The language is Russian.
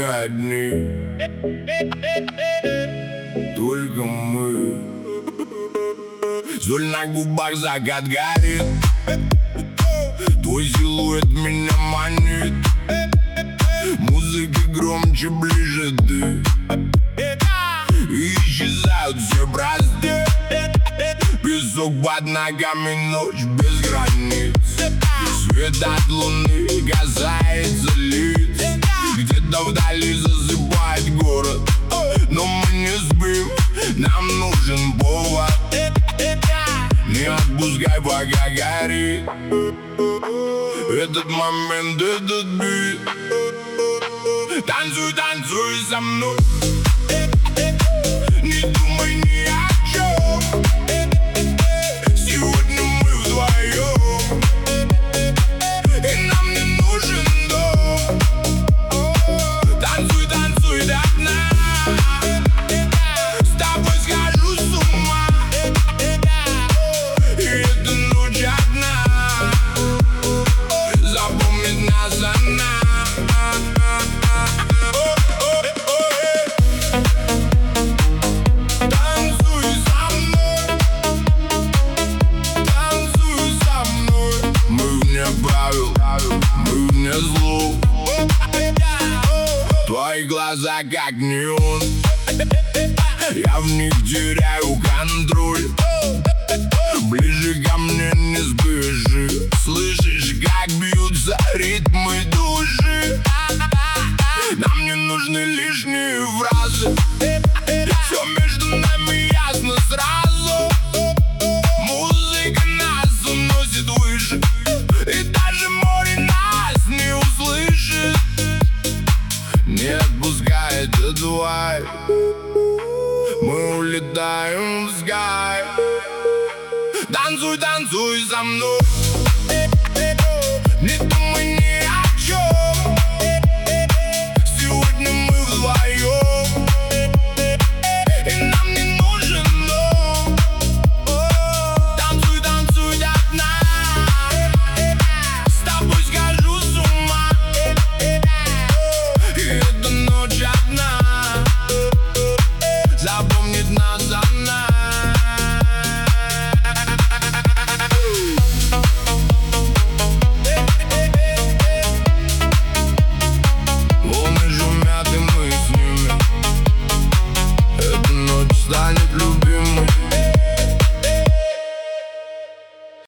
одни, только мы. Соль на губах, закат горит, твой силуэт меня манит. Музыка громче, ближе ты, и исчезают все бразды. Песок под ногами, ночь без границ. Свет от луны касается лиц. Где-то вдали засыпает город, но мы не спим, нам нужен повод. Не отпускай, пока горит этот момент, этот бит. Танцуй, танцуй со мной, не думай ни о чем. Сегодня мы вдвоем, и нам не нужен дом. Танцуй, танцуй до дна, с тобой схожу с ума. И эта ночь одна запомнит нас она. Мы вне зло. Твои глаза как неон, я в них теряю контроль. Ближе ко мне не спеши, слышишь, как бьются ритмы души. Нам не нужны лишние фразы, все между нами ясно сразу. Музыка нас уносит выше, и даже море нас не услышит. Не отпускай этот вайб, мы улетаем в скай. Танцуй, танцуй со мной.